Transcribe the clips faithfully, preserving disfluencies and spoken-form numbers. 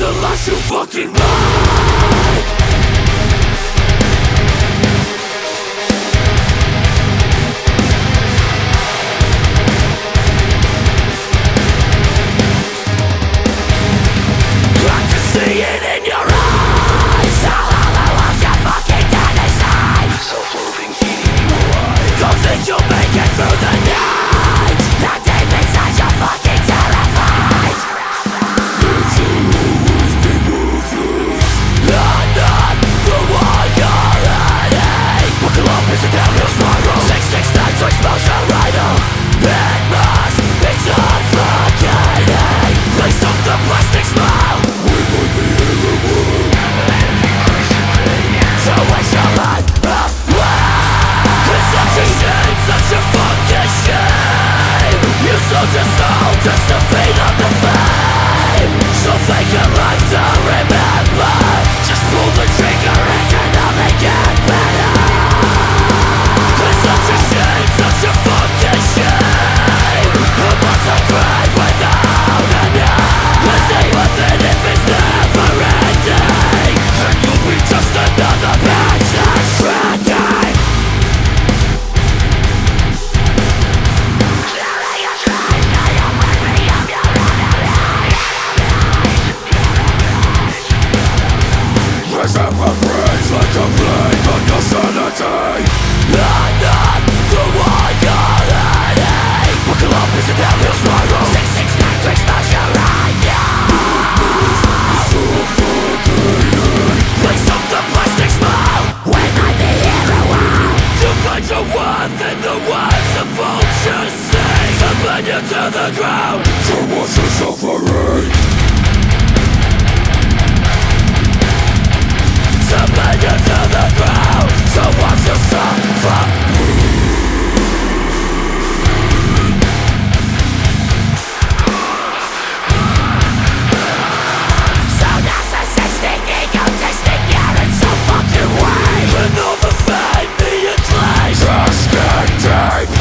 the last you fucking like. I can see it in your eyes. How hollow was your fucking dead inside? Self-loathing eating you alive. Don't think you'll make it through the night. That deep inside you're fucking terrified. It's always been ruthless. I'm not the one you're heading. Buckle up, it's a downhill spiral. Six, six, nine to exposure rider. It must be suffocating. Place up the plastic smile. We might be in the world. So waste your life away. It's such a shame, such a fucking shame. You sold your soul just to feed on the fame. So fake your life to remember. Just pull the trigger, it can only get better. It's such a shame, such a fucking shame. A monster cried without a name. Is he worth it if it's never ending? And you'll be just another patch that's shredding. Raise up a praise like a flame on your sanity. I'm not the one you're heading. Buckle up, it's a downhill spiral. Six, six, nine to exposure right now. Suffocating. Place up the plastic smile. When I be here a while. You find your worth in the words the vultures sing. To burn you to the ground. To watch your suffering. To burn you to the ground. So watch your suffering. So narcissistic, egotistic, yeah, it's so fucking weak. And all the fame, the acclaim, just get deep.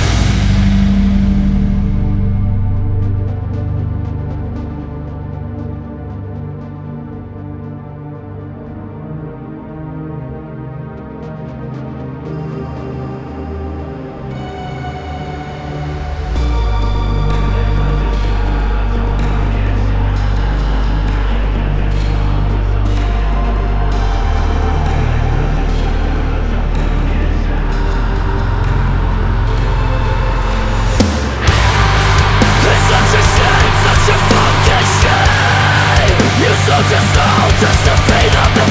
It's such a shame, such a fucking shame. You sold your soul just to feed on the